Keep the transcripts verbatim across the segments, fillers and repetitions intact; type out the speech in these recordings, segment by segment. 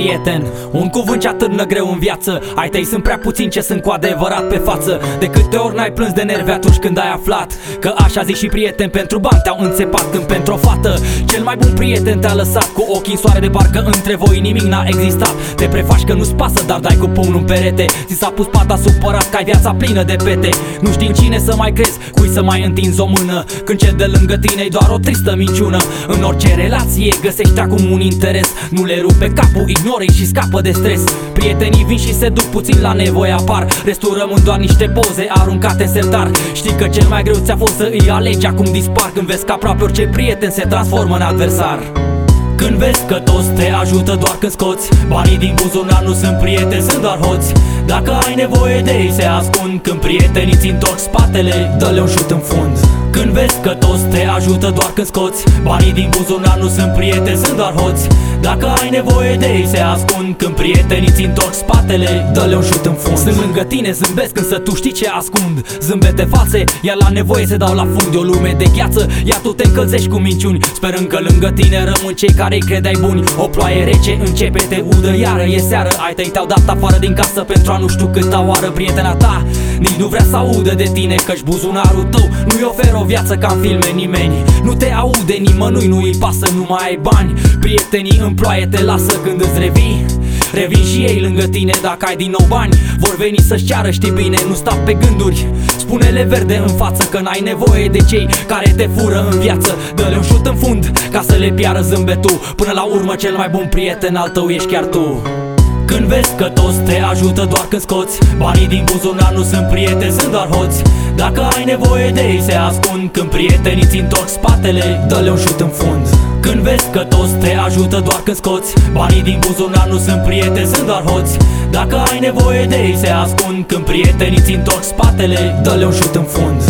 prieten, un cuvânt ce atârnă greu în viață. Ai tăi sunt prea puțini ce sunt cu adevărat pe față. De câte ori n-ai plâns de nervi atunci când ai aflat că așa zic și prieteni pentru bani te-au înțepat. Când pentru o fată cel mai bun prieten te-a lăsat cu ochii în soare, de parcă între voi nimic n-a existat. Te prefaci că nu-ți pasă, dar dai cu pumnul în perete. Ți s-a pus pata supărat că ai viața plină de pete. Nu știi în cine să mai crezi, cui să mai întinzi o mână, când cel de lângă tine e doar o tristă minciună. În orice relație găsești acum un interes, nu le rupe capul, ignori și scapă de stres. Prietenii vin și se duc puțin la nevoie apar, restul rămân doar niște poze aruncate în sertar. Știi că cel mai greu ți-a fost să îi alegi, acum dispar când vezi că aproape orice prieten se transformă în adversar. Când vezi că toți te ajută doar când scoți banii din buzunar, nu sunt prieteni, sunt doar hoți. Dacă ai nevoie de ei se ascund, când prietenii ți întorc spatele, dă-le un șut în fund. Când vezi că toți te ajută doar când scoți banii din buzunar, nu sunt prieteni, sunt doar hoți. Dacă ai nevoie de ei se ascund, când prietenii ți întorc spatele, dă-le un șut în fund. Sunt lângă tine, zâmbesc însă tu știi ce ascund. Zâmbete false, iar la nevoie se dau la fund. E o lume de gheață, iar tu te încălzești cu minciuni, sperând că lângă tine rămân cei care îi credeai buni. O ploaie rece începe, te udă, iară e seară. Ai tăi te-au dat afară din casă pentru a nu știu câta oară. Prietena ta nici nu vrea să audă de tine, căci buzunarul tău nu-i oferă o viață ca în filme nimeni. Nu te aude nimănui, nu-i pasă, nu mai ai bani. Prietenii în ploaie te lasă când îți revii. Revin și ei lângă tine dacă ai din nou bani. Vor veni să-și ceară, știi bine, nu sta pe gânduri. Spune-le verde în față că n-ai nevoie de cei care te fură în viață. Dă-le un șut în fund ca să le piară zâmbetul. Până la urmă cel mai bun prieten al tău ești chiar tu. Când vezi că toți te ajută doar când scoți banii din buzunar, nu sunt prieteni, sunt doar hoți. Dacă ai nevoie de ei se ascund, când prietenii ți întorc spatele, dă-le un șut în fund. Când vezi că toți te ajută doar când scoți banii din buzunar, nu sunt prieteni, sunt doar hoți. Dacă ai nevoie de ei se ascund, când prietenii ți întorc spatele, dă-le un șut în fund.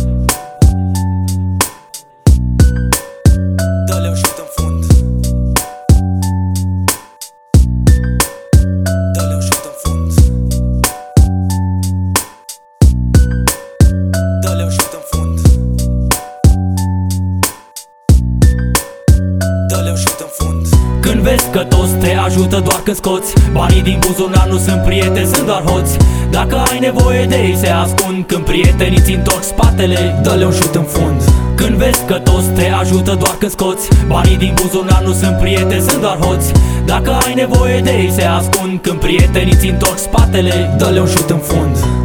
Când vezi că toți te ajută doar când scoți banii din buzunar, nu sunt prieteni, sunt doar hoți. Dacă ai nevoie de ei se ascund, când prietenii ți întorc spatele, dă-le un șut în fund. Când vezi că toți te ajută doar când scoți banii din buzunar, nu sunt prieteni, sunt doar hoți. Dacă ai nevoie de ei se ascund, când prietenii ți întorc spatele, dă-le un șut în fund.